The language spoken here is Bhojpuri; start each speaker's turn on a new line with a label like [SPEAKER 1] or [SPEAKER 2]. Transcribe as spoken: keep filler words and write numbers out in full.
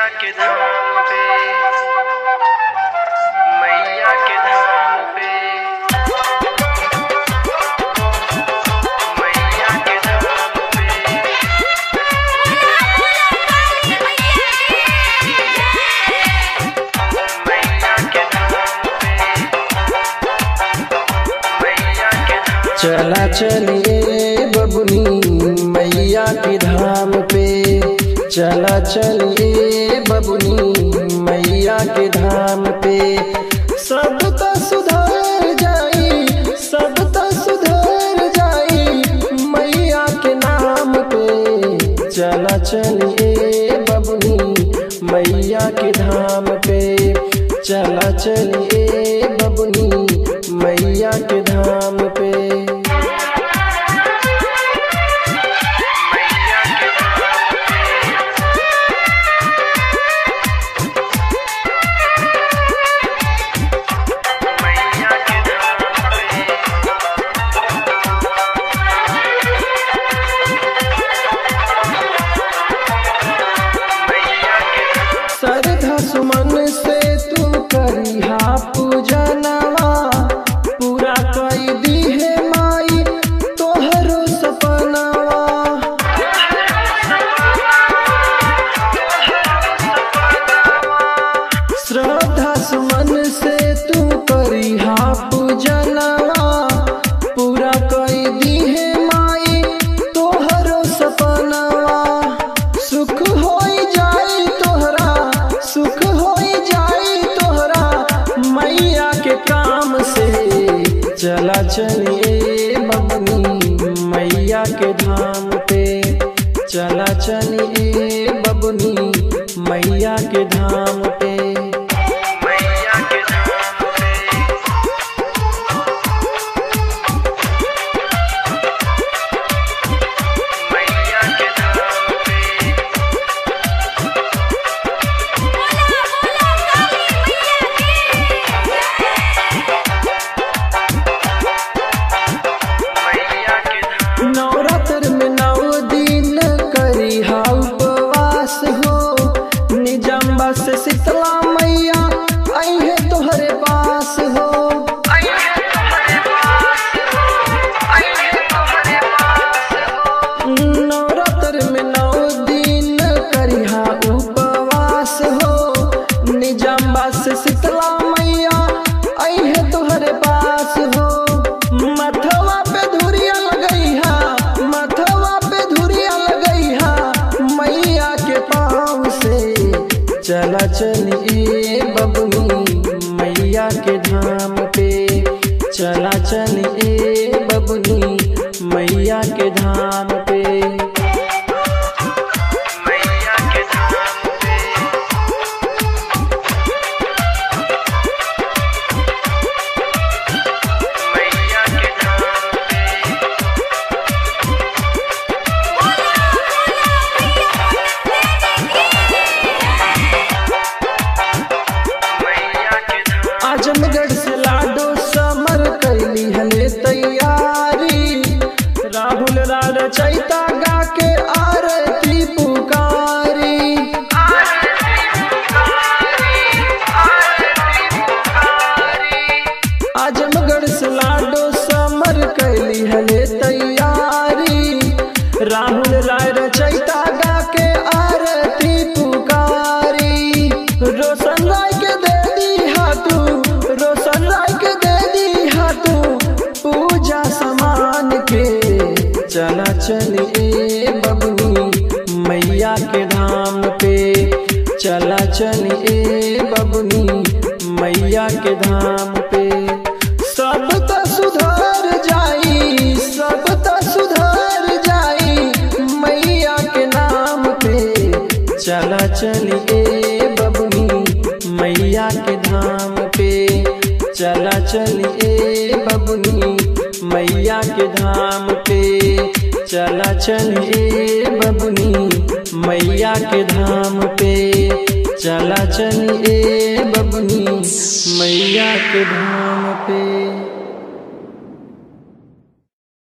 [SPEAKER 1] मैया के धाम पे, मैया के धाम पे, मैया के धाम पे, मैया के धाम पे, मैया के धाम।
[SPEAKER 2] चला चलिए बबुनी मैया के धाम पे, चला चलिए बबुनी मैया के धाम पे। सब तो सुधर जाई, सब तो सुधर जाई मैया के नाम पे। चला चलिए बबुनी मैया के धाम पे, चला चलिए बबुनी मैया के धाम पे। श्रद्धा सुमन से तू करिहा पूजनवा, पूरा कई दी है माई तोहरो सपनवा। श्रद्धा सुमन से तू करिहा पूजनवा, पूरा कई दी है माई तोहरो सपनवा। सुख होई जाई तोहरा, सुख होई जाई तोहरा मैया के काम से। चला चलिए बबुनी मैया के धाम पे, चला चलिए बबुनी मैया के धाम पे।
[SPEAKER 1] मैया के धाम पे, मैया के धाम पे, मैया के धाम।
[SPEAKER 2] नवरात्र में नौ दिन करिहा उपवास हो, निजम्बा से शीतला मैया अइहे तोहरे पास हो। नवरात्र में नौ दिन करिहा उपवास हो, निजम्बा से शीतला मैया अइहे तोहरे पास हो। मथवा पे धुरिया लगइहा, मथवा पे धुरिया लगइहा मैया के पाँव से। चला चलिए बबुनी मैया के धाम पे, चला चलिए बबुनी मैया के धाम पे।
[SPEAKER 1] मैया के धाम पे, मैया के धाम पे, मैया के धाम।
[SPEAKER 2] आजमगढ़ से लाडो समर कैली हले तैयारी, राहुल रार चैता गा के आरती पुकारी। आजमगढ़ से लाडो समर कैली हले तैयारी, राहुल राय रचैता गा के आरती पुकारी। रोशन राय के दे दी हाथू, रोशन राय के दे दी हाथू पूजा समान के। चला चलिए बबुनी मैया के धाम पे, चला चलिए बबुनी मैया के धाम पे। सब तो सुधर जाई, सब तो सुधर जाई मैया के नाम पे। चला चलिए बबुनी मैया के धाम पे, चला चलिए बबुनी मैया के धाम पे, चला चलिए बबुनी मैया के धाम पे, चला चलिए बबुनी मैया के धाम पे।